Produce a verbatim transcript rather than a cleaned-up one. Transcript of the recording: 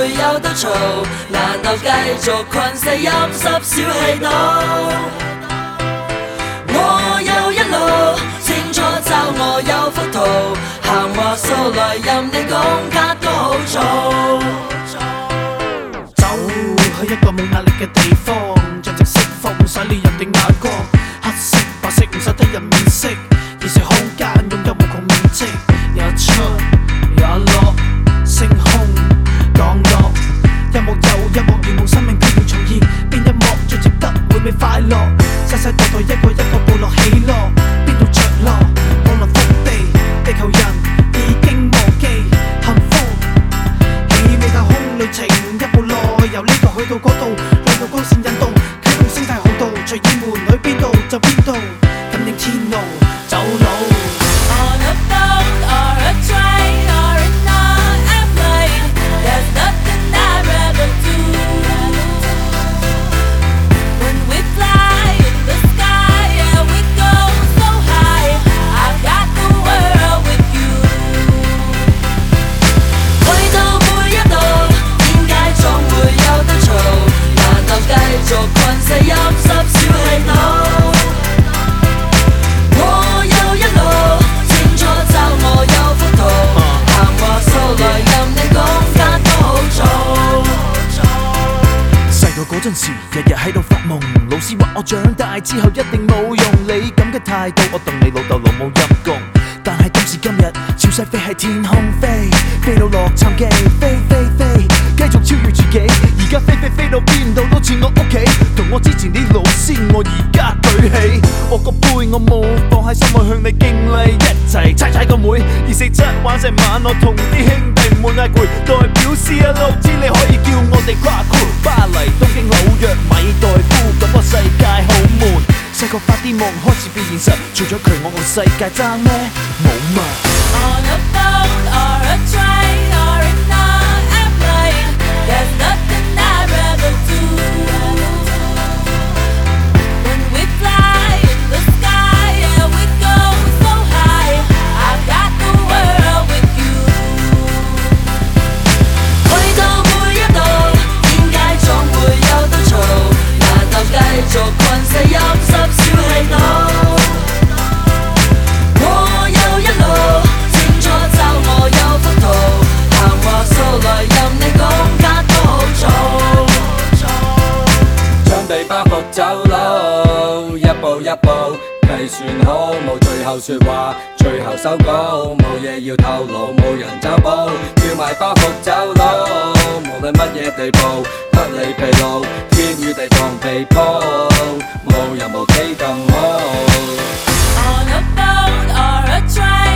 會有得嘈，難道繼續困死陰濕小氣惱？我有一路清楚找我有幅圖，行話數來任你講卡都好做。 走去一個冇壓力嘅地方，盡情釋放唔使理人哋眼光，黑色白色唔使睇人面色，現實空間擁有無窮面積，也出也落，星空降落，一幕又一幕如夢，生命必要重現，邊一幕最值得每每快樂？世世代代一個一個部落起落，邊度着落？降臨福地，地球人已經忘記幸福，氣味太空旅程一步內，由呢度去到嗰度，兩道光線引導，啟動生態航道，隨意門去邊度就邊度，感應天路走路。 On a boat or a train or in an airplane, there's nothing I'd rather do. When we fly in the sky, yeah, we go so high. I got the world with you. 去到每一度，點解總會有得嘈？難道繼續困死陰濕小氣惱？我有一路清楚找我有幅圖，行話數來任你講間都好做。 細個嗰陣時，日日喺度發夢，老師話我長大之後一定冇用。你咁嘅態度，我當你老豆老母陰公。但係今時今日，潮勢飛喺天空飛，飛到洛杉磯，飛飛飛，繼續超越自己。而家飛飛飛到邊度都似我屋企，同我之前啲老師，我而家舉起我個杯，我冇放喺心內向你敬禮，一齊踩踩個妹，二四七玩成晚，我同啲兄弟唔會嗌攰，代表 C 一六知你可以叫我哋跨酷，巴黎、東京、紐約、米代夫，感覺世界好悶。細個發啲夢開始變現實，除咗佢我個世界爭咩？冇嘛。 On a boat or a train or in an airplane, there's nothing I'd rather do. When we fly in the sky, yeah, we go so high. I got the world with you. 去到每一度，點解總會有得嘈？難道繼續困死陰濕小氣惱？我有一路清楚找我有幅圖，行話數來任你講間都好做。 將地包袱走佬，一步一步計算好，冇最後說話，最後收稿，冇嘢要透露，冇人走寶，叫埋包袱走佬，無論乜嘢地步，不理疲勞，天與地當被鋪，冇人無企更好。 On a boat or a train